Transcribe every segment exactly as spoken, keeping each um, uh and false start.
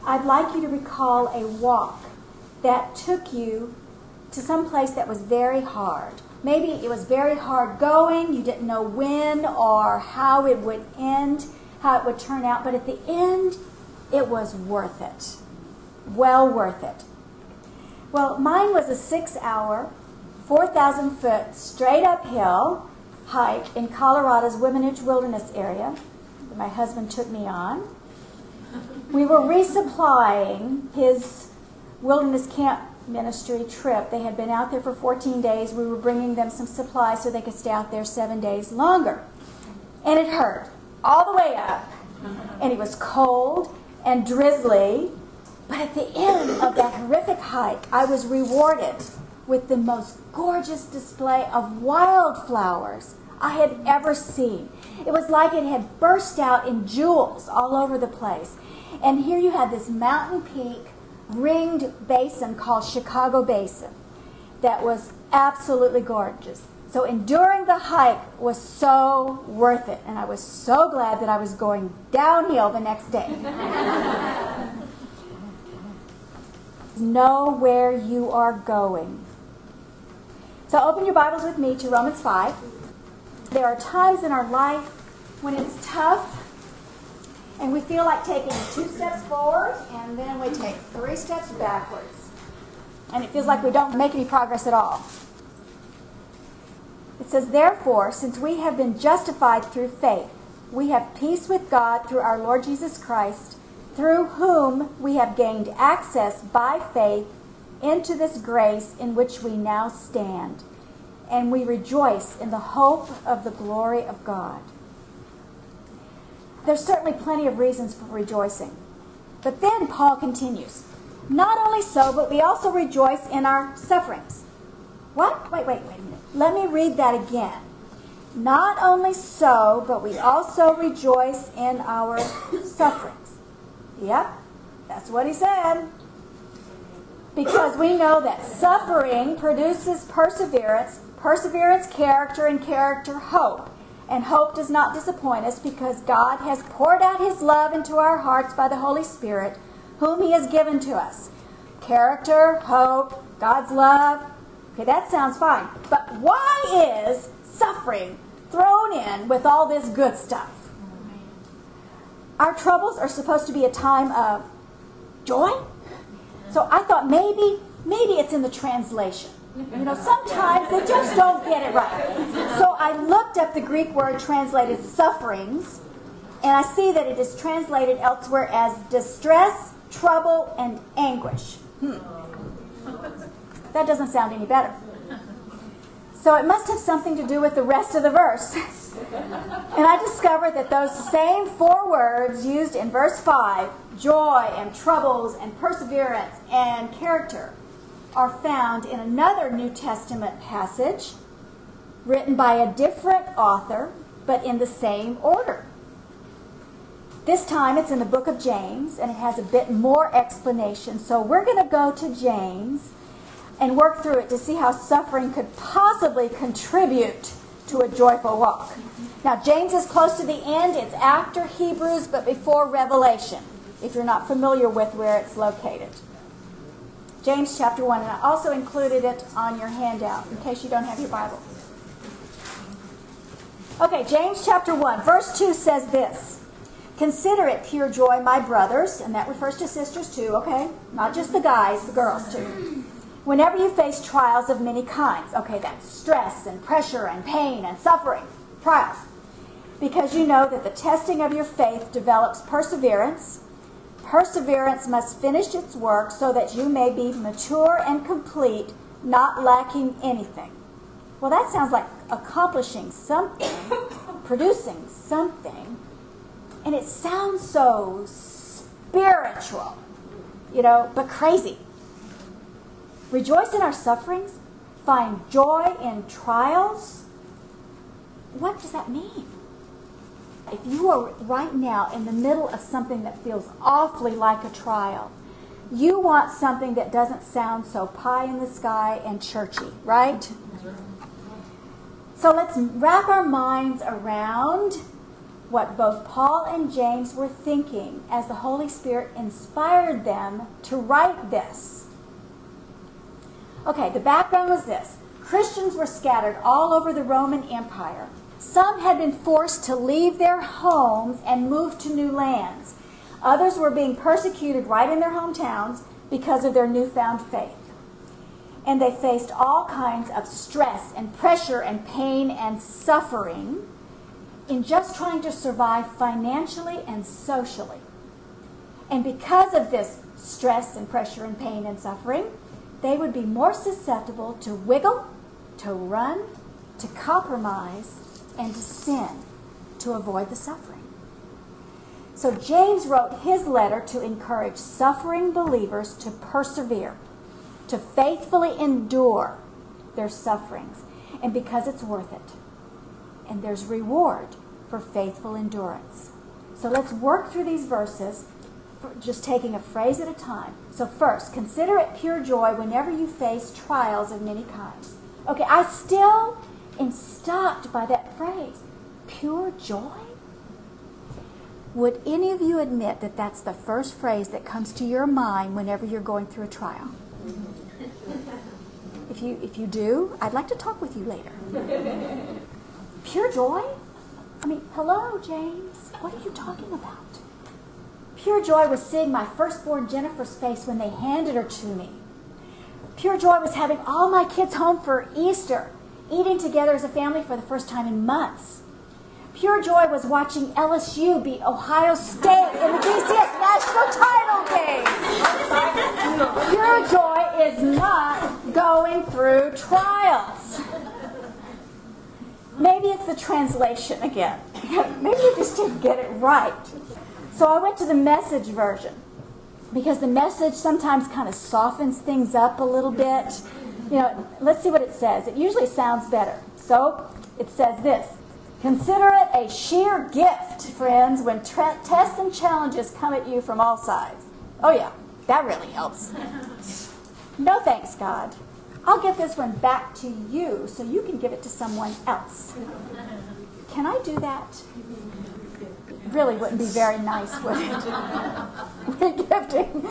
I'd like you to recall a walk that took you to some place that was very hard. Maybe it was very hard going, you didn't know when or how it would end, how it would turn out, but at the end, it was worth it. Well worth it. Well, mine was a six-hour, four thousand foot, straight uphill hike in Colorado's Weminuche Wilderness area that my husband took me on. We were resupplying his wilderness camp ministry trip. They had been out there for fourteen days. We were bringing them some supplies so they could stay out there seven days longer. And it hurt all the way up. And it was cold and drizzly. But at the end of that horrific hike, I was rewarded with the most gorgeous display of wildflowers I had ever seen. It was like it had burst out in jewels all over the place. And here you had this mountain peak ringed basin called Chicago Basin that was absolutely gorgeous. So enduring the hike was so worth it, and I was so glad that I was going downhill the next day. Know where you are going. So open your Bibles with me to Romans five. There are times in our life when it's tough and we feel like taking two steps forward and then we take three steps backwards. And it feels like we don't make any progress at all. It says, therefore, since we have been justified through faith, we have peace with God through our Lord Jesus Christ, through whom we have gained access by faith into this grace in which we now stand. And we rejoice in the hope of the glory of God. There's certainly plenty of reasons for rejoicing. But then Paul continues, not only so, but we also rejoice in our sufferings. What? Wait, wait, wait a minute. Let me read that again. Not only so, but we also rejoice in our sufferings. Yep, that's what he said. Because we know that suffering produces perseverance, perseverance, character, and character, hope. And hope does not disappoint us because God has poured out his love into our hearts by the Holy Spirit, whom he has given to us. Character, hope, God's love. Okay, that sounds fine. But why is suffering thrown in with all this good stuff? Our troubles are supposed to be a time of joy. So I thought maybe, maybe it's in the translation. You know, sometimes they just don't get it right. So I looked up the Greek word translated sufferings, and I see that it is translated elsewhere as distress, trouble, and anguish. Hmm. That doesn't sound any better. So it must have something to do with the rest of the verse. And I discovered that those same four words used in verse five, joy and troubles and perseverance and character, are found in another New Testament passage written by a different author, but in the same order. This time it's in the book of James, and it has a bit more explanation. So we're going to go to James and work through it to see how suffering could possibly contribute to a joyful walk. Now, James is close to the end. It's after Hebrews, but before Revelation, if you're not familiar with where it's located. James chapter one, and I also included it on your handout in case you don't have your Bible. Okay, James chapter one, verse two says this. Consider it pure joy, my brothers, and that refers to sisters too, okay? Not just the guys, the girls too. Whenever you face trials of many kinds, okay, that's stress and pressure and pain and suffering, trials. Because you know that the testing of your faith develops perseverance. Perseverance must finish its work so that you may be mature and complete, not lacking anything. Well, that sounds like accomplishing something, producing something, and it sounds so spiritual, you know, but crazy. Rejoice in our sufferings, find joy in trials. What does that mean? If you are right now in the middle of something that feels awfully like a trial, you want something that doesn't sound so pie in the sky and churchy, right? So let's wrap our minds around what both Paul and James were thinking as the Holy Spirit inspired them to write this. Okay, the background was this. Christians were scattered all over the Roman Empire. Some had been forced to leave their homes and move to new lands. Others were being persecuted right in their hometowns because of their newfound faith. And they faced all kinds of stress and pressure and pain and suffering in just trying to survive financially and socially. And because of this stress and pressure and pain and suffering, they would be more susceptible to wiggle, to run, to compromise, and to sin to avoid the suffering. So James wrote his letter to encourage suffering believers to persevere, to faithfully endure their sufferings, and because it's worth it. And there's reward for faithful endurance. So let's work through these verses, just taking a phrase at a time. So first, consider it pure joy whenever you face trials of many kinds. Okay, I still am stopped by that phrase, pure joy. Would any of you admit that that's the first phrase that comes to your mind whenever you're going through a trial? If you if you do, I'd like to talk with you later. Pure joy? I mean, hello, James. What are you talking about? Pure joy was seeing my firstborn Jennifer's face when they handed her to me. Pure joy was having all my kids home for Easter, eating together as a family for the first time in months. Pure joy was watching L S U beat Ohio State in the B C S national title game. Pure joy is not going through trials. Maybe it's the translation again. Maybe you just didn't get it right. So I went to the Message version because the Message sometimes kind of softens things up a little bit. You know, let's see what it says. It usually sounds better. So it says this. Consider it a sheer gift, friends, when tra- tests and challenges come at you from all sides. Oh yeah, that really helps. No thanks, God. I'll give this one back to you so you can give it to someone else. Can I do that? Really wouldn't be very nice, would it? Regifting.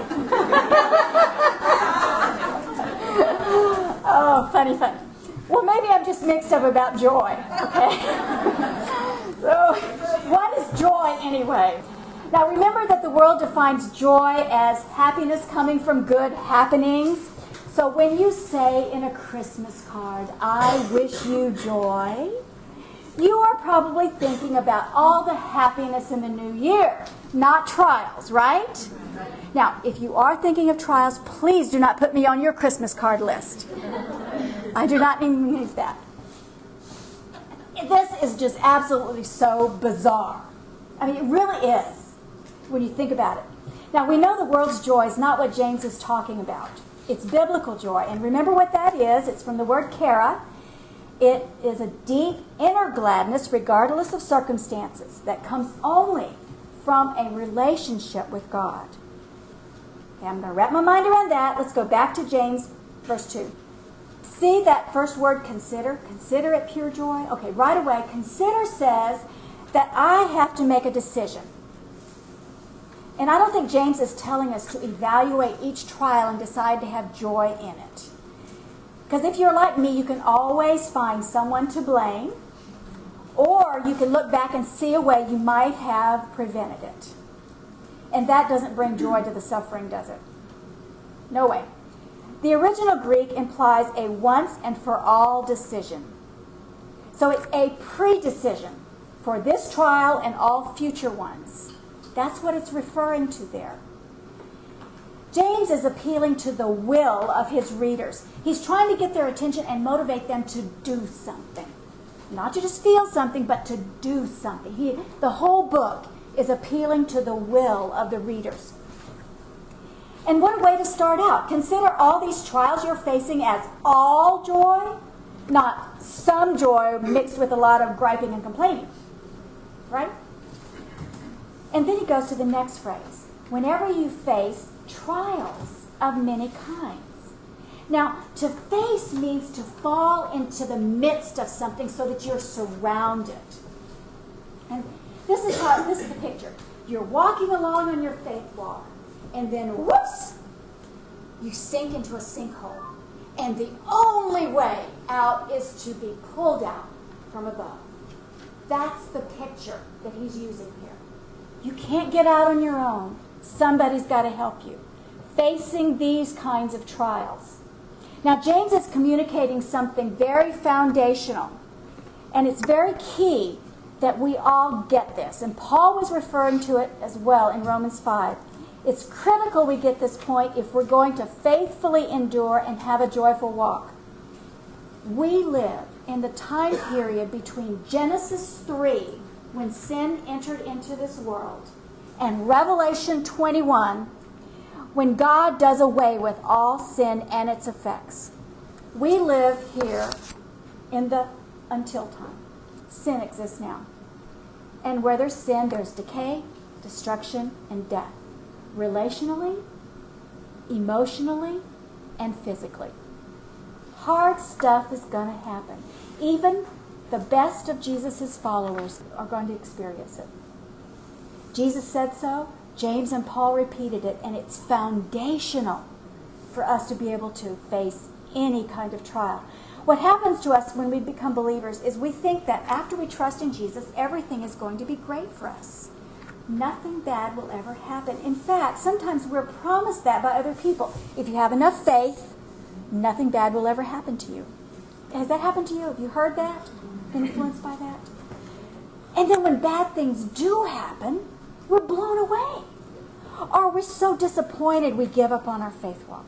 Oh, funny, funny. Well, maybe I'm just mixed up about joy, okay? So, what is joy anyway? Now, remember that the world defines joy as happiness coming from good happenings. So when you say in a Christmas card, I wish you joy, you are probably thinking about all the happiness in the new year, not trials, right? Now, if you are thinking of trials, please do not put me on your Christmas card list. I do not need that. This is just absolutely so bizarre. I mean, it really is, when you think about it. Now, we know the world's joy is not what James is talking about. It's biblical joy. And remember what that is. It's from the word kara. It is a deep inner gladness, regardless of circumstances, that comes only from a relationship with God. Okay, I'm going to wrap my mind around that. Let's go back to James, verse two. See that first word, consider? Consider it pure joy? Okay, right away, consider says that I have to make a decision. And I don't think James is telling us to evaluate each trial and decide to have joy in it. Because if you're like me, you can always find someone to blame, or you can look back and see a way you might have prevented it. And that doesn't bring joy to the suffering, does it? No way. The original Greek implies a once and for all decision. So it's a pre-decision for this trial and all future ones. That's what it's referring to there. James is appealing to the will of his readers. He's trying to get their attention and motivate them to do something. Not to just feel something, but to do something. He, the whole book is appealing to the will of the readers. And what a way to start out. Consider all these trials you're facing as all joy, not some joy mixed with a lot of griping and complaining. Right? And then he goes to the next phrase. Whenever you face trials of many kinds. Now, to face means to fall into the midst of something so that you're surrounded. And This is how, this is the picture. You're walking along on your faith walk, and then whoops, you sink into a sinkhole. And the only way out is to be pulled out from above. That's the picture that he's using here. You can't get out on your own. Somebody's got to help you. Facing these kinds of trials. Now, James is communicating something very foundational. And it's very key that we all get this. And Paul was referring to it as well in Romans five. It's critical we get this point if we're going to faithfully endure and have a joyful walk. We live in the time period between Genesis three, when sin entered into this world, and Revelation twenty-one, when God does away with all sin and its effects. We live here in the until time. Sin exists now. And where there's sin, there's decay, destruction, and death. Relationally, emotionally, and physically. Hard stuff is going to happen. Even the best of Jesus' followers are going to experience it. Jesus said so. James and Paul repeated it, and it's foundational for us to be able to face any kind of trial. What happens to us when we become believers is we think that after we trust in Jesus, everything is going to be great for us. Nothing bad will ever happen. In fact, sometimes we're promised that by other people. If you have enough faith, nothing bad will ever happen to you. Has that happened to you? Have you heard that? Been influenced by that? And then when bad things do happen, we're blown away. Or we're so disappointed we give up on our faith walk.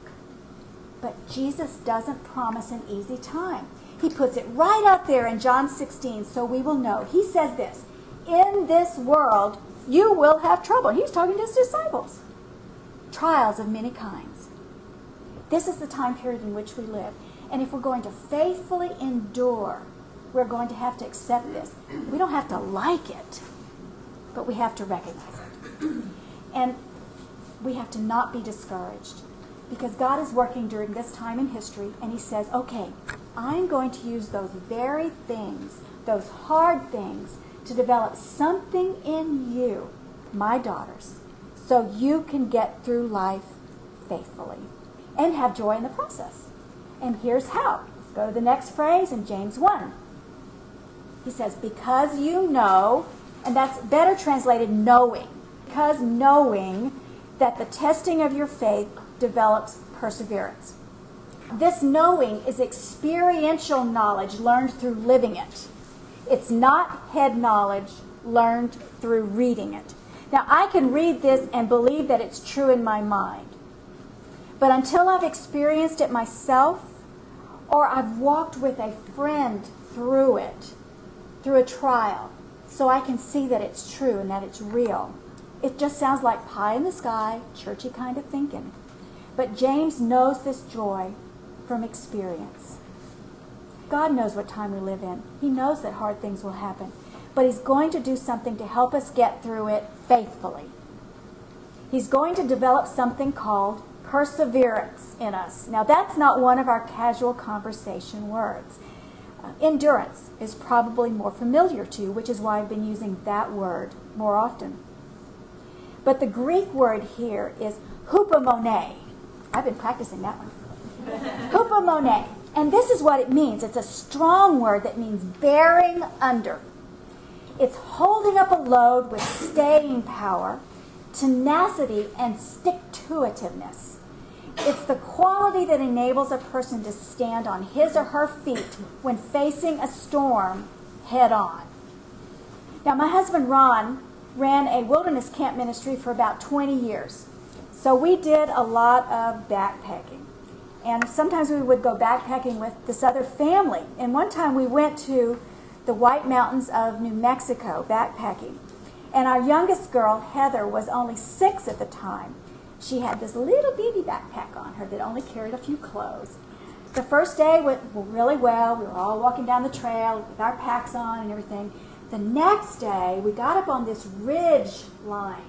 But Jesus doesn't promise an easy time. He puts it right out there in John sixteen, so we will know. He says this, in this world you will have trouble. He's talking to his disciples. Trials of many kinds. This is the time period in which we live. And if we're going to faithfully endure, we're going to have to accept this. We don't have to like it, but we have to recognize it. And we have to not be discouraged, because God is working during this time in history, and he says, okay, I'm going to use those very things, those hard things, to develop something in you, my daughters, so you can get through life faithfully and have joy in the process. And here's how. Let's go to the next phrase in James one. He says, because you know, and that's better translated knowing, because knowing that the testing of your faith develops perseverance. This knowing is experiential knowledge learned through living it. It's not head knowledge learned through reading it. Now, I can read this and believe that it's true in my mind. But until I've experienced it myself, or I've walked with a friend through it, through a trial, so I can see that it's true and that it's real, it just sounds like pie in the sky, churchy kind of thinking. But James knows this joy from experience. God knows what time we live in. He knows that hard things will happen. But he's going to do something to help us get through it faithfully. He's going to develop something called perseverance in us. Now, that's not one of our casual conversation words. Uh, endurance is probably more familiar to you, which is why I've been using that word more often. But the Greek word here is hupomone. I've been practicing that one. Hupomone. And this is what it means. It's a strong word that means bearing under. It's holding up a load with staying power, tenacity, and stick-to-itiveness. It's the quality that enables a person to stand on his or her feet when facing a storm head on. Now, my husband Ron ran a wilderness camp ministry for about twenty years. So we did a lot of backpacking. And sometimes we would go backpacking with this other family. And one time we went to the White Mountains of New Mexico backpacking. And our youngest girl, Heather, was only six at the time. She had this little bitty backpack on her that only carried a few clothes. The first day went really well. We were all walking down the trail with our packs on and everything. The next day, we got up on this ridge line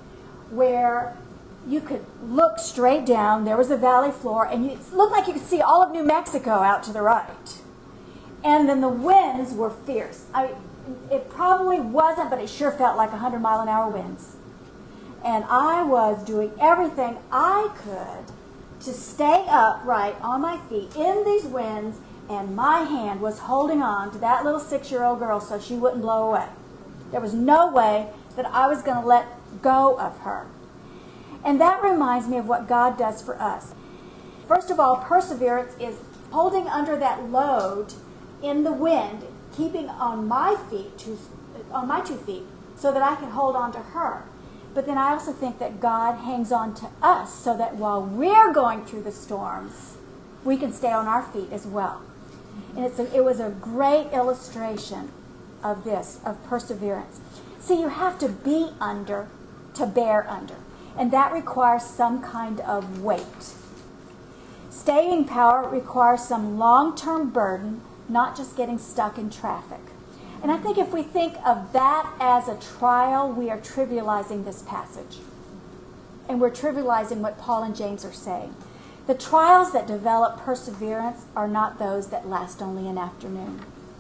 where you could look straight down. There was a valley floor, and it looked like you could see all of New Mexico out to the right. And then the winds were fierce. I, it probably wasn't, but it sure felt like one hundred mile an hour winds. And I was doing everything I could to stay upright on my feet in these winds, and my hand was holding on to that little six-year-old girl so she wouldn't blow away. There was no way that I was going to let go of her. And that reminds me of what God does for us. First of all, perseverance is holding under that load in the wind, keeping on my feet, two, on my two feet, so that I can hold on to her. But then I also think that God hangs on to us so that while we're going through the storms, we can stay on our feet as well. And it's a, it was a great illustration of this, of perseverance. See, you have to be under to bear under. And that requires some kind of weight. Staying power requires some long-term burden, not just getting stuck in traffic. And I think if we think of that as a trial, we are trivializing this passage. And we're trivializing what Paul and James are saying. The trials that develop perseverance are not those that last only an afternoon.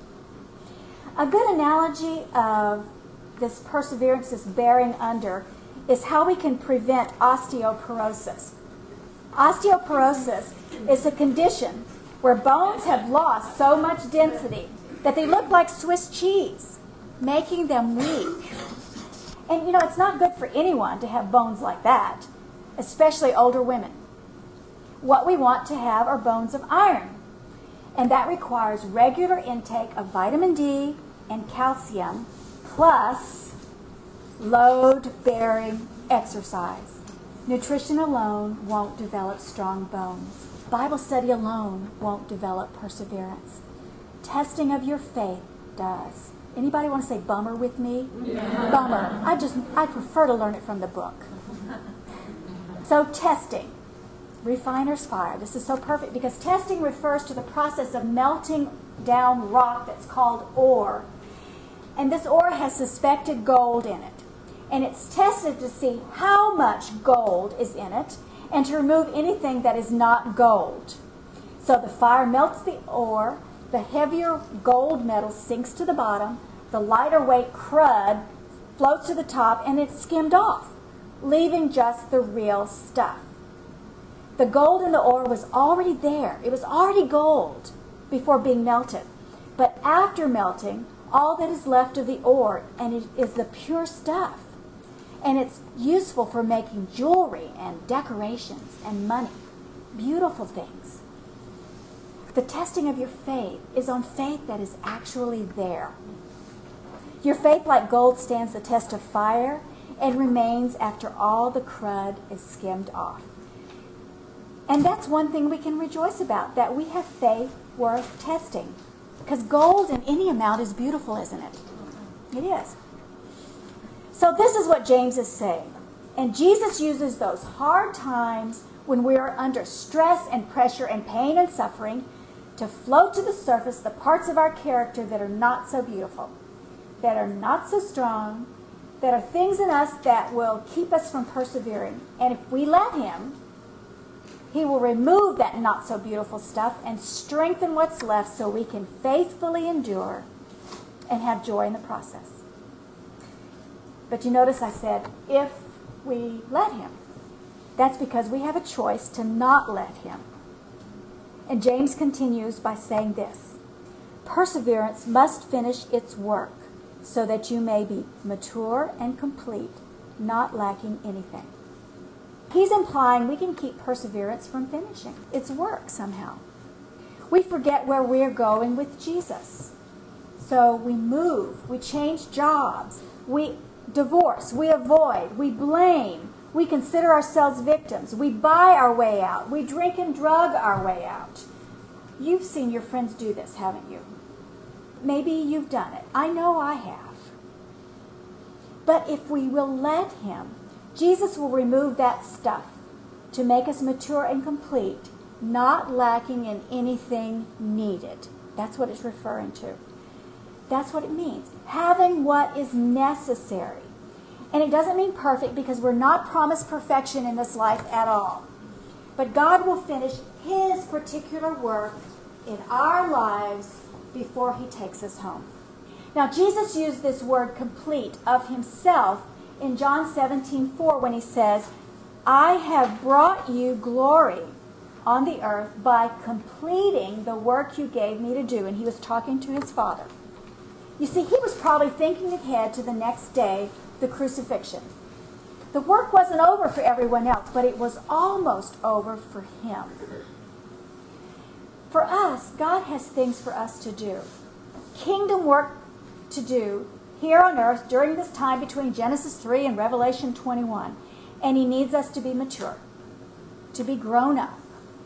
A good analogy of this perseverance, this bearing under, is how we can prevent osteoporosis. Osteoporosis is a condition where bones have lost so much density that they look like Swiss cheese, making them weak. And you know, it's not good for anyone to have bones like that, especially older women. What we want to have are bones of iron, and that requires regular intake of vitamin D and calcium, plus load-bearing exercise. Nutrition alone won't develop strong bones. Bible study alone won't develop perseverance. Testing of your faith does. Anybody want to say bummer with me? Yeah. Bummer. I just, I prefer to learn it from the book. So testing. Refiner's fire. This is so perfect because testing refers to the process of melting down rock that's called ore. And this ore has suspected gold in it. And it's tested to see how much gold is in it and to remove anything that is not gold. So the fire melts the ore, the heavier gold metal sinks to the bottom, the lighter weight crud floats to the top, and it's skimmed off, leaving just the real stuff. The gold in the ore was already there. It was already gold before being melted. But after melting, all that is left of the ore and it is the pure stuff. And it's useful for making jewelry and decorations and money. Beautiful things. The testing of your faith is on faith that is actually there. Your faith, like gold, stands the test of fire and remains after all the crud is skimmed off. And that's one thing we can rejoice about, that we have faith worth testing. Because gold in any amount is beautiful, isn't it? It is. So this is what James is saying. And Jesus uses those hard times when we are under stress and pressure and pain and suffering to float to the surface the parts of our character that are not so beautiful, that are not so strong, that are things in us that will keep us from persevering. And if we let him, he will remove that not so beautiful stuff and strengthen what's left so we can faithfully endure and have joy in the process. But you notice I said, if we let him. That's because we have a choice to not let him. And James continues by saying this: perseverance must finish its work so that you may be mature and complete, not lacking anything. He's implying we can keep perseverance from finishing its work somehow. We forget where we're going with Jesus. So we move, we change jobs, we divorce, we avoid, we blame, we consider ourselves victims, we buy our way out, we drink and drug our way out. You've seen your friends do this, haven't you? Maybe you've done it. I know I have. But if we will let him, Jesus will remove that stuff to make us mature and complete, not lacking in anything needed. That's what it's referring to. That's what it means. Having what is necessary. And it doesn't mean perfect because we're not promised perfection in this life at all. But God will finish his particular work in our lives before he takes us home. Now, Jesus used this word complete of himself in John seventeen four when he says, I have brought you glory on the earth by completing the work you gave me to do. And he was talking to his Father. You see, he was probably thinking ahead to the next day, the crucifixion. The work wasn't over for everyone else, but it was almost over for him. For us, God has things for us to do. Kingdom work to do here on earth during this time between Genesis three and Revelation twenty-one. And he needs us to be mature, to be grown up.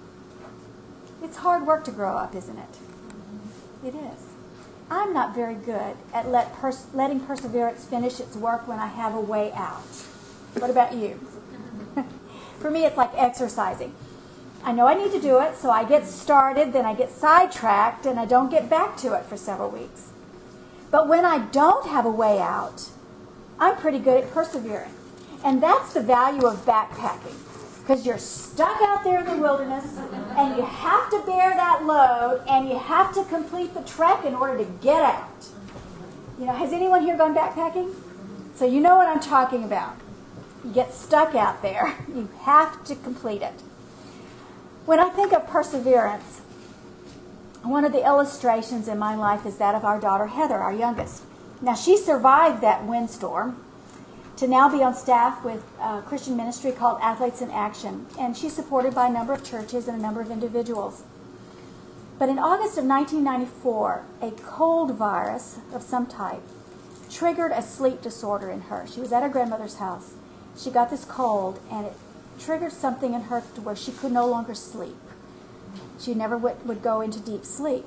It's hard work to grow up, isn't it? It is. I'm not very good at let pers- letting perseverance finish its work when I have a way out. What about you? For me, it's like exercising. I know I need to do it, so I get started, then I get sidetracked, and I don't get back to it for several weeks. But when I don't have a way out, I'm pretty good at persevering. And that's the value of backpacking. Because you're stuck out there in the wilderness, and you have to bear that load, and you have to complete the trek in order to get out. You know, has anyone here gone backpacking? So you know what I'm talking about. You get stuck out there. You have to complete it. When I think of perseverance, one of the illustrations in my life is that of our daughter Heather, our youngest. Now, she survived that windstorm to now be on staff with a Christian ministry called Athletes in Action. And she's supported by a number of churches and a number of individuals. But in August of nineteen ninety-four, a cold virus of some type triggered a sleep disorder in her. She was at her grandmother's house. She got this cold, and it triggered something in her to where she could no longer sleep. She never would, would go into deep sleep.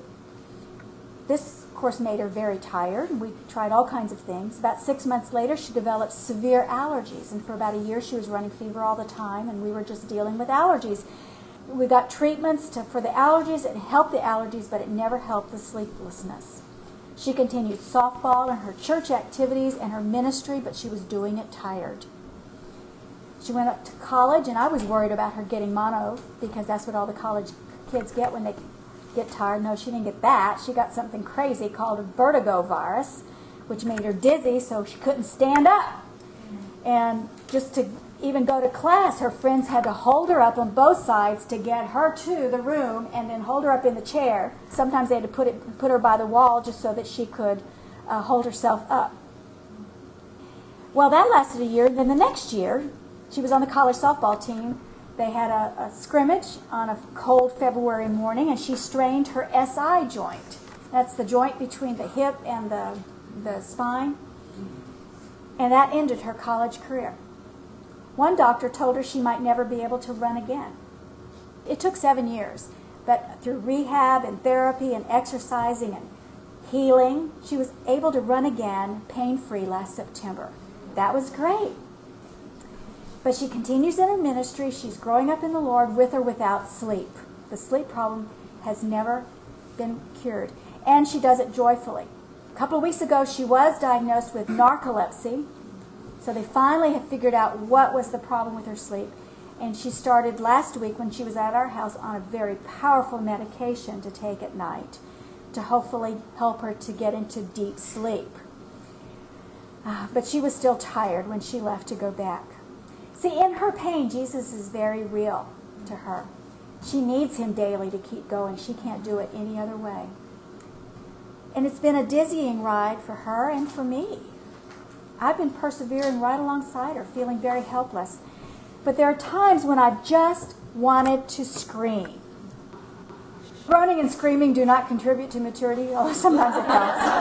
This, of course, made her very tired. We tried all kinds of things. About six months later, she developed severe allergies. And for about a year, she was running fever all the time, and we were just dealing with allergies. We got treatments to, for the allergies. It helped the allergies, but it never helped the sleeplessness. She continued softball and her church activities and her ministry, but she was doing it tired. She went up to college, and I was worried about her getting mono, because that's what all the college kids get when they get tired. No, she didn't get that. She got something crazy called a vertigo virus, which made her dizzy, so she couldn't stand up. And just to even go to class, her friends had to hold her up on both sides to get her to the room and then hold her up in the chair. Sometimes they had to put it, put her by the wall just so that she could uh, hold herself up. Well, that lasted a year. Then the next year, she was on the college softball team. They had a, a scrimmage on a cold February morning, and she strained her S I joint. That's the joint between the hip and the, the spine. And that ended her college career. One doctor told her she might never be able to run again. It took seven years, but through rehab and therapy and exercising and healing, she was able to run again pain-free last September. That was great. But she continues in her ministry. She's growing up in the Lord with or without sleep. The sleep problem has never been cured. And she does it joyfully. A couple of weeks ago, she was diagnosed with narcolepsy. So they finally have figured out what was the problem with her sleep. And she started last week when she was at our house on a very powerful medication to take at night to hopefully help her to get into deep sleep. Uh, but she was still tired when she left to go back. See, in her pain, Jesus is very real to her. She needs him daily to keep going. She can't do it any other way. And it's been a dizzying ride for her and for me. I've been persevering right alongside her, feeling very helpless. But there are times when I've just wanted to scream. Groaning and screaming do not contribute to maturity, although sometimes it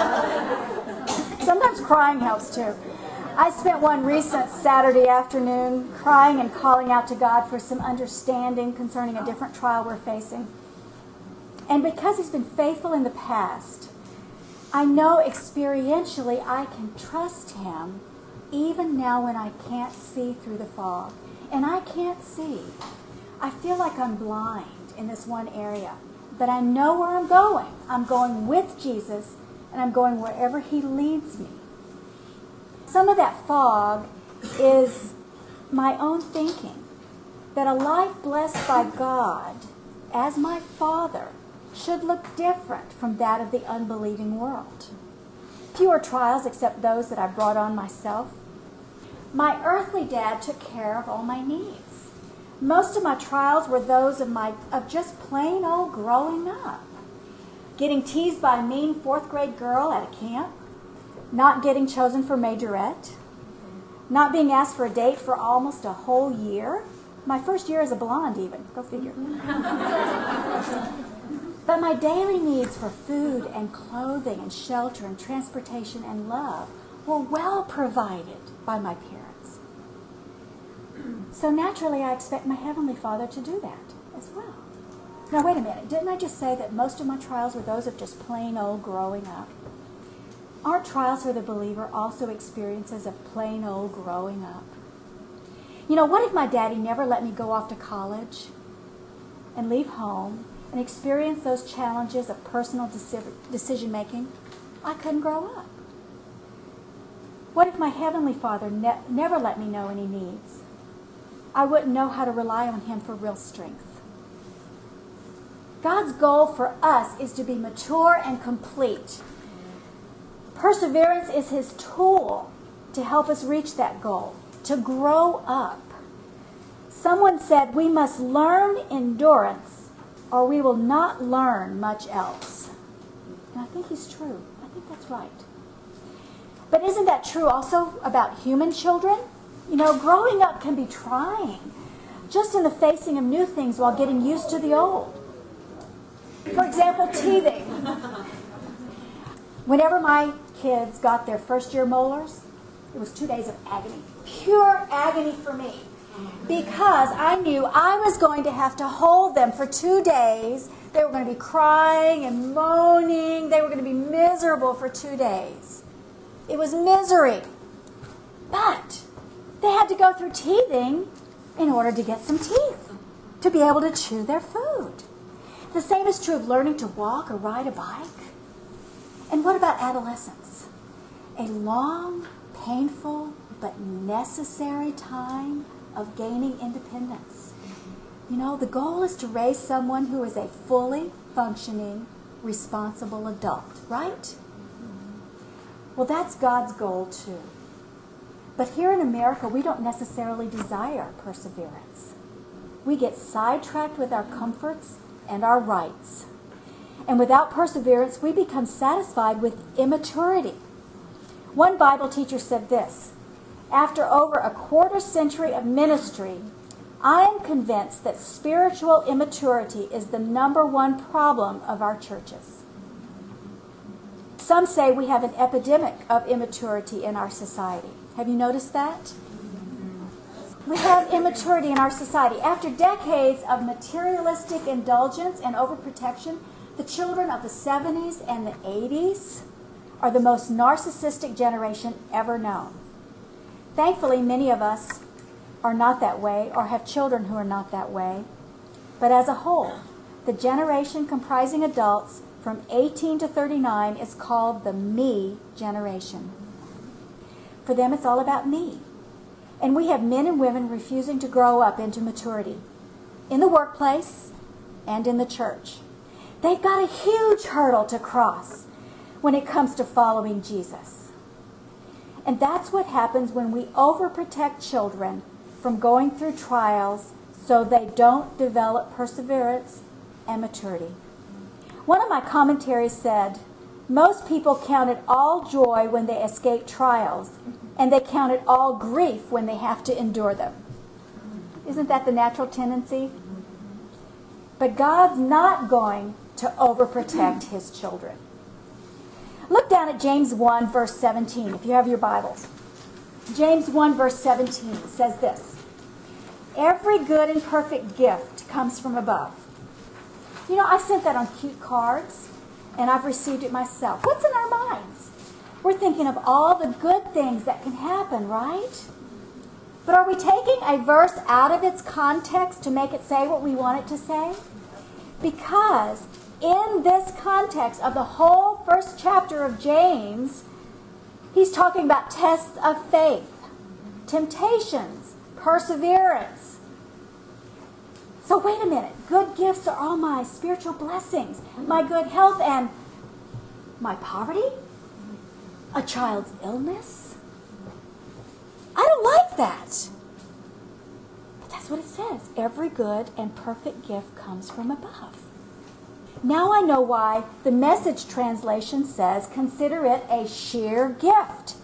helps. Sometimes crying helps too. I spent one recent Saturday afternoon crying and calling out to God for some understanding concerning a different trial we're facing. And because he's been faithful in the past, I know experientially I can trust him even now when I can't see through the fog. And I can't see. I feel like I'm blind in this one area. But I know where I'm going. I'm going with Jesus, and I'm going wherever he leads me. Some of that fog is my own thinking that a life blessed by God as my Father should look different from that of the unbelieving world. fewer trials except those that I brought on myself. My earthly dad took care of all my needs. Most of my trials were those of my of just plain old growing up. Getting teased by a mean fourth grade girl at a camp, not getting chosen for majorette, not being asked for a date for almost a whole year. My first year as a blonde even, go figure. But my daily needs for food and clothing and shelter and transportation and love were well provided by my parents. So naturally, I expect my Heavenly Father to do that as well. Now, wait a minute. Didn't I just say that most of my trials were those of just plain old growing up? Aren't trials for the believer also experiences of plain old growing up? You know, what if my daddy never let me go off to college and leave home and experience those challenges of personal decision-making? I couldn't grow up. What if my Heavenly Father ne- never let me know any needs? I wouldn't know how to rely on Him for real strength. God's goal for us is to be mature and complete. Perseverance is His tool to help us reach that goal, to grow up. Someone said we must learn endurance or we will not learn much else. And I think he's true. I think that's right. But isn't that true also about human children? You know, growing up can be trying, just in the facing of new things while getting used to the old. For example, teething. Whenever my kids got their first year molars, it was two days of agony, pure agony for me, because I knew I was going to have to hold them for two days. They were going to be crying and moaning. They were going to be miserable for two days. It was misery. But they had to go through teething in order to get some teeth, to be able to chew their food. The same is true of learning to walk or ride a bike. And what about adolescence? A long, painful, but necessary time of gaining independence. You know, the goal is to raise someone who is a fully functioning, responsible adult, right? Well, that's God's goal too. But here in America, we don't necessarily desire perseverance. We get sidetracked with our comforts and our rights. And without perseverance, we become satisfied with immaturity. One Bible teacher said this: after over a quarter century of ministry, I am convinced that spiritual immaturity is the number one problem of our churches. Some say we have an epidemic of immaturity in our society. Have you noticed that? We have immaturity in our society. After decades of materialistic indulgence and overprotection, the children of the seventies and the eighties are the most narcissistic generation ever known. Thankfully, many of us are not that way or have children who are not that way. But as a whole, the generation comprising adults from eighteen to thirty-nine is called the me generation. For them, it's all about me. And we have men and women refusing to grow up into maturity in the workplace and in the church. They've got a huge hurdle to cross when it comes to following Jesus. And that's what happens when we overprotect children from going through trials so they don't develop perseverance and maturity. One of my commentaries said, most people count it all joy when they escape trials, and they count it all grief when they have to endure them. Isn't that the natural tendency? But God's not going to overprotect His children. Look down at James one, verse seventeen, if you have your Bibles. James one, verse seventeen says this: every good and perfect gift comes from above. You know, I've sent that on cute cards, and I've received it myself. What's in our minds? We're thinking of all the good things that can happen, right? But are we taking a verse out of its context to make it say what we want it to say? Because in this context of the whole first chapter of James, he's talking about tests of faith, temptations, perseverance. So wait a minute. Good gifts are all my spiritual blessings, my good health, and my poverty? a child's illness. I don't like that. But that's what it says. Every good and perfect gift comes from above. Now I know why the Message translation says, consider it a sheer gift.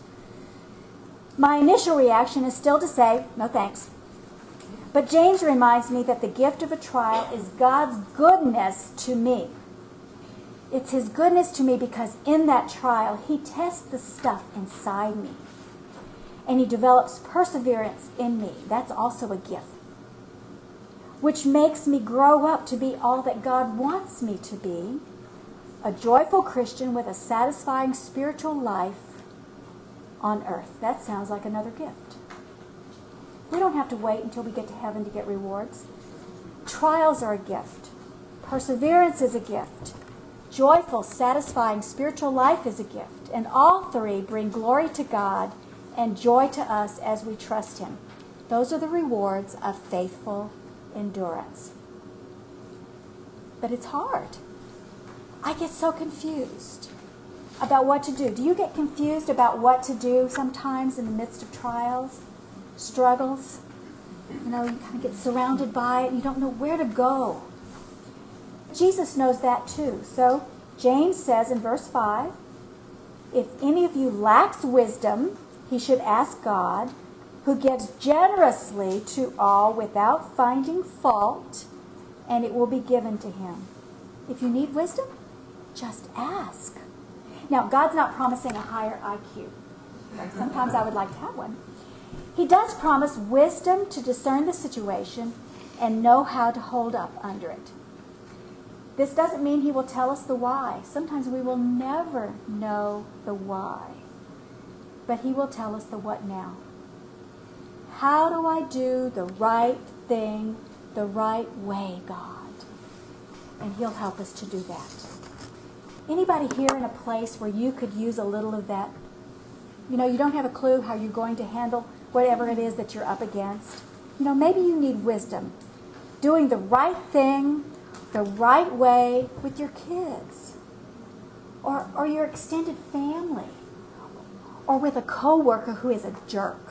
My initial reaction is still to say, no thanks. But James reminds me that the gift of a trial is God's goodness to me. It's His goodness to me because in that trial, He tests the stuff inside me. And He develops perseverance in me. That's also a gift. Which makes me grow up to be all that God wants me to be. A joyful Christian with a satisfying spiritual life on earth. That sounds like another gift. We don't have to wait until we get to heaven to get rewards. Trials are a gift. Perseverance is a gift. Joyful, satisfying spiritual life is a gift. And all three bring glory to God and joy to us as we trust Him. Those are the rewards of faithful endurance. But it's hard. I get so confused about what to do. Do you get confused about what to do sometimes in the midst of trials, struggles? You know, you kind of get surrounded by it and you don't know where to go. Jesus knows that too. So James says in verse five, if any of you lacks wisdom, he should ask God, who gives generously to all without finding fault, and it will be given to him. If you need wisdom, just ask. Now, God's not promising a higher I Q. Sometimes I would like to have one. He does promise wisdom to discern the situation and know how to hold up under it. This doesn't mean He will tell us the why. Sometimes we will never know the why. But He will tell us the what now. How do I do the right thing the right way, God? And He'll help us to do that. Anybody here in a place where you could use a little of that? You know, you don't have a clue how you're going to handle whatever it is that you're up against. You know, maybe you need wisdom. Doing the right thing the right way with your kids. Or, or your extended family. Or with a coworker who is a jerk.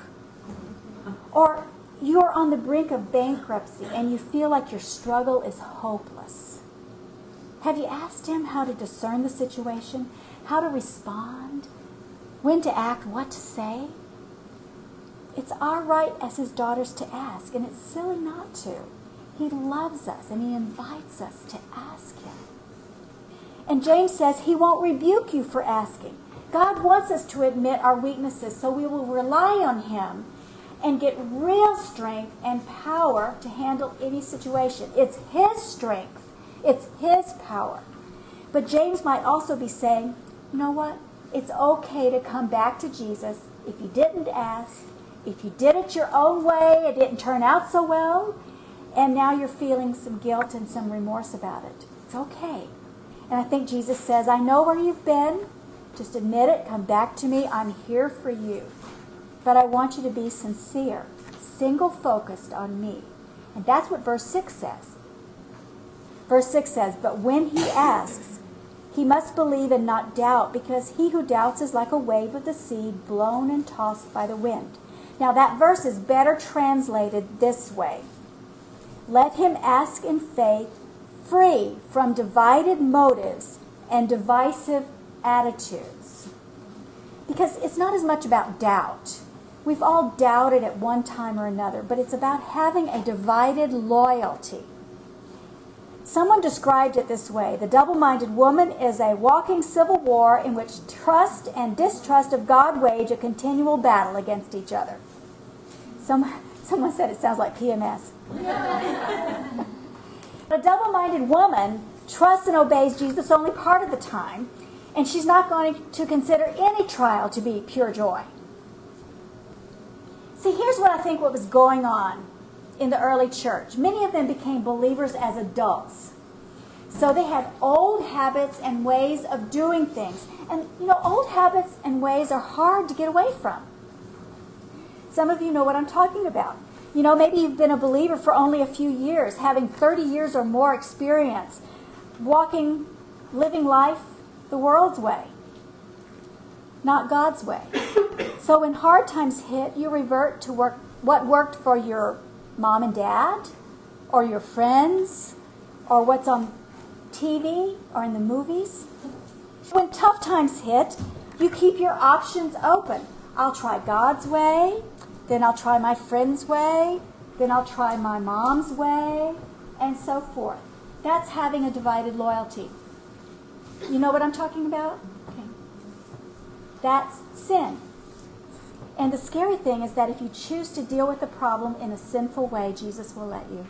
Or you're on the brink of bankruptcy and you feel like your struggle is hopeless. Have you asked Him how to discern the situation? How to respond? When to act? What to say? It's our right as His daughters to ask, and it's silly not to. He loves us and He invites us to ask Him. And James says He won't rebuke you for asking. God wants us to admit our weaknesses so we will rely on Him and get real strength and power to handle any situation. It's His strength. It's His power. But James might also be saying, you know what? It's okay to come back to Jesus if you didn't ask, if you did it your own way, it didn't turn out so well, and now you're feeling some guilt and some remorse about it. It's okay. And I think Jesus says, I know where you've been. Just admit it. Come back to me. I'm here for you. But I want you to be sincere, single-focused on me. And that's what verse six says. Verse six says, but when he asks, he must believe and not doubt, because he who doubts is like a wave of the sea blown and tossed by the wind. Now that verse is better translated this way. Let him ask in faith, free from divided motives and divisive attitudes. Because it's not as much about doubt. We've all doubted at one time or another, but it's about having a divided loyalty. Someone described it this way. The double-minded woman is a walking civil war in which trust and distrust of God wage a continual battle against each other. Some, someone said it sounds like P M S. A double-minded woman trusts and obeys Jesus only part of the time, and she's not going to consider any trial to be pure joy. See, here's what I think what was going on in the early church. Many of them became believers as adults. So they had old habits and ways of doing things. And, you know, old habits and ways are hard to get away from. Some of you know what I'm talking about. You know, maybe you've been a believer for only a few years, having thirty years or more experience, walking, living life the world's way. not God's way. So when hard times hit, you revert to work, what worked for your mom and dad, or your friends, or what's on T V or in the movies. When tough times hit, you keep your options open. I'll try God's way, then I'll try my friend's way, then I'll try my mom's way, and so forth. That's having a divided loyalty. You know what I'm talking about? Okay. That's sin. And the scary thing is that if you choose to deal with the problem in a sinful way, Jesus will let you.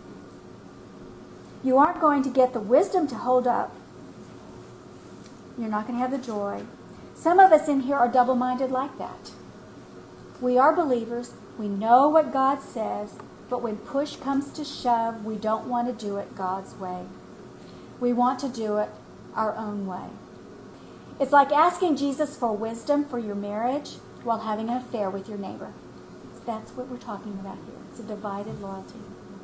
You aren't going to get the wisdom to hold up. You're not going to have the joy. Some of us in here are double-minded like that. We are believers. We know what God says, but when push comes to shove, we don't want to do it God's way. We want to do it our own way. It's like asking Jesus for wisdom for your marriage while having an affair with your neighbor. That's what we're talking about here. It's a divided loyalty.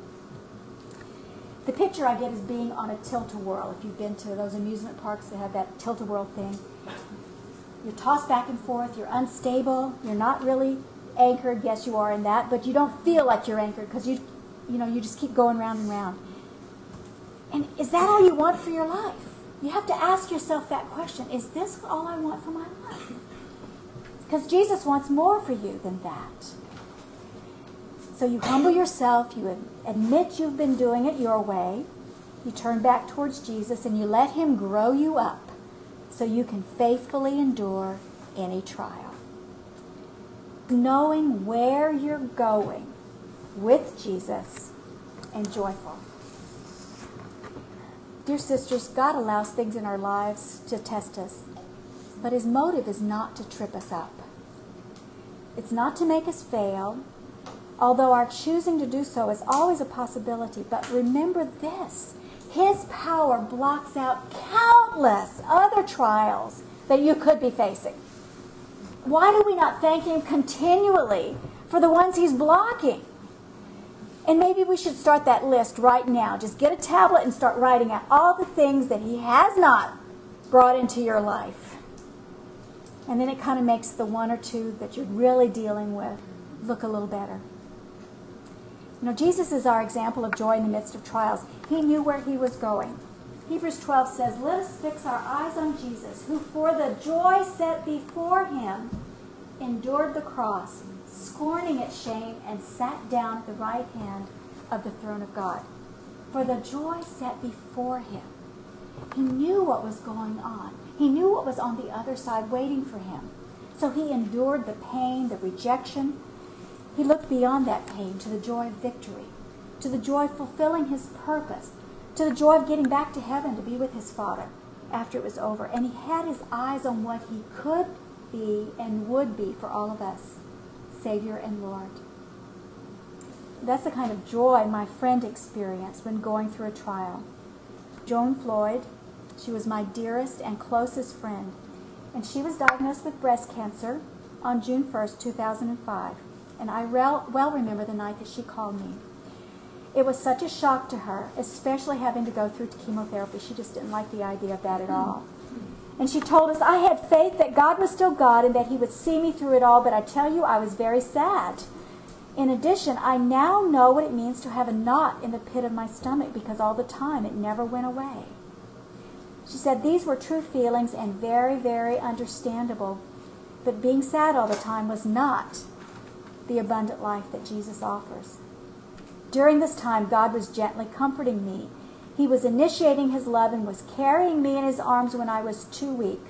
The picture I get is being on a tilt-a-whirl. If you've been to those amusement parks that have that tilt-a-whirl thing, you're tossed back and forth, you're unstable, you're not really anchored. Yes, you are in that, but you don't feel like you're anchored because you, you know, you just keep going round and round. And is that all you want for your life? You have to ask yourself that question. Is this all I want for my life? Because Jesus wants more for you than that. So you humble yourself, you admit you've been doing it your way, you turn back towards Jesus, and you let him grow you up so you can faithfully endure any trial. Knowing where you're going with Jesus and joyful. Dear sisters, God allows things in our lives to test us, but his motive is not to trip us up. It's not to make us fail, although our choosing to do so is always a possibility. But remember this, his power blocks out countless other trials that you could be facing. Why do we not thank him continually for the ones he's blocking? And maybe we should start that list right now. Just get a tablet and start writing out all the things that he has not brought into your life. And then it kind of makes the one or two that you're really dealing with look a little better. You know, Jesus is our example of joy in the midst of trials. He knew where he was going. Hebrews twelve says, "Let us fix our eyes on Jesus, who for the joy set before him endured the cross, scorning its shame, and sat down at the right hand of the throne of God." For the joy set before him. He knew what was going on. He knew what was on the other side waiting for him. So he endured the pain, the rejection. He looked beyond that pain to the joy of victory, to the joy of fulfilling his purpose, to the joy of getting back to heaven to be with his Father after it was over. And he had his eyes on what he could be and would be for all of us, Savior and Lord. That's the kind of joy my friend experienced when going through a trial. Joan Floyd, she was my dearest and closest friend, and she was diagnosed with breast cancer on June first, two thousand five. And I well remember the night that she called me. It was such a shock to her, especially having to go through chemotherapy. She just didn't like the idea of that at all. And she told us, "I had faith that God was still God and that he would see me through it all, but I tell you, I was very sad. In addition, I now know what it means to have a knot in the pit of my stomach because all the time it never went away." She said these were true feelings and very, very understandable, but being sad all the time was not the abundant life that Jesus offers. During this time, God was gently comforting me. He was initiating his love and was carrying me in his arms when I was too weak.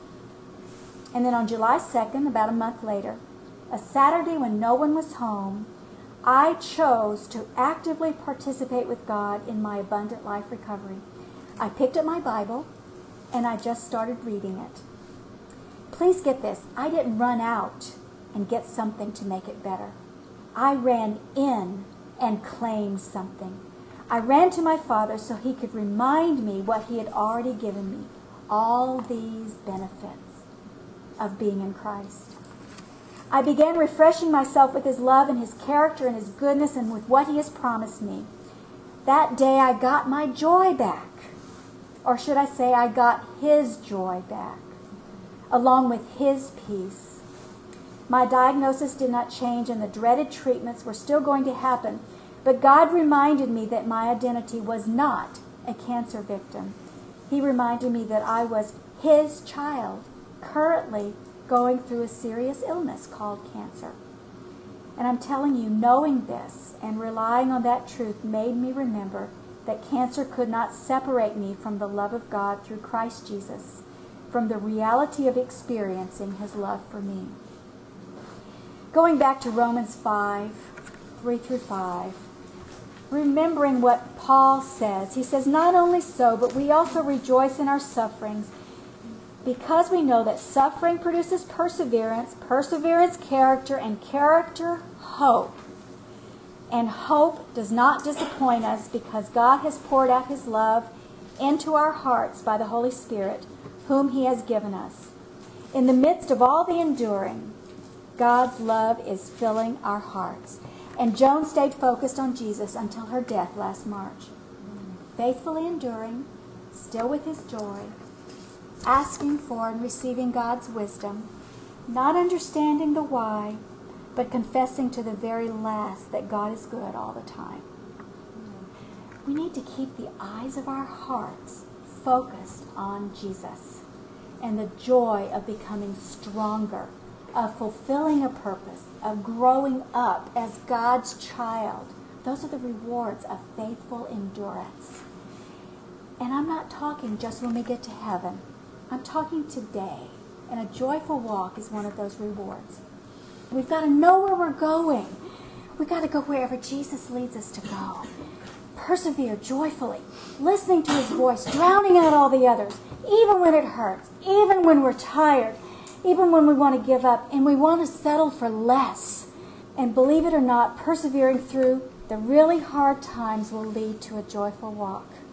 And then on July second, about a month later, a Saturday when no one was home, I chose to actively participate with God in my abundant life recovery. I picked up my Bible and I just started reading it. Please get this, I didn't run out and get something to make it better. I ran in and claimed something. I ran to my Father so he could remind me what he had already given me, all these benefits of being in Christ. I began refreshing myself with his love and his character and his goodness and with what he has promised me. That day I got my joy back. Or should I say I got his joy back. along with his peace. My diagnosis did not change, and the dreaded treatments were still going to happen, but God reminded me that my identity was not a cancer victim. He reminded me that I was his child, currently going through a serious illness called cancer. And I'm telling you, knowing this and relying on that truth made me remember that cancer could not separate me from the love of God through Christ Jesus, from the reality of experiencing his love for me. Going back to Romans five, three through five, remembering what Paul says, he says, not only so, but we also rejoice in our sufferings, because we know that suffering produces perseverance, perseverance, character, and character, hope. And hope does not disappoint us, because God has poured out his love into our hearts by the Holy Spirit, whom he has given us. In the midst of all the enduring, God's love is filling our hearts. And Joan stayed focused on Jesus until her death last March. Faithfully enduring, still with his joy, asking for and receiving God's wisdom, not understanding the why, but confessing to the very last that God is good all the time. We need to keep the eyes of our hearts focused on Jesus and the joy of becoming stronger, of fulfilling a purpose, of growing up as God's child. Those are the rewards of faithful endurance. And I'm not talking just when we get to heaven. I'm talking today. And a joyful walk is one of those rewards. We've got to know where we're going. We've got to go wherever Jesus leads us to go. Persevere joyfully, listening to his voice, drowning out all the others, even when it hurts, even when we're tired, even when we want to give up and we want to settle for less. And believe it or not, persevering through the really hard times will lead to a joyful walk.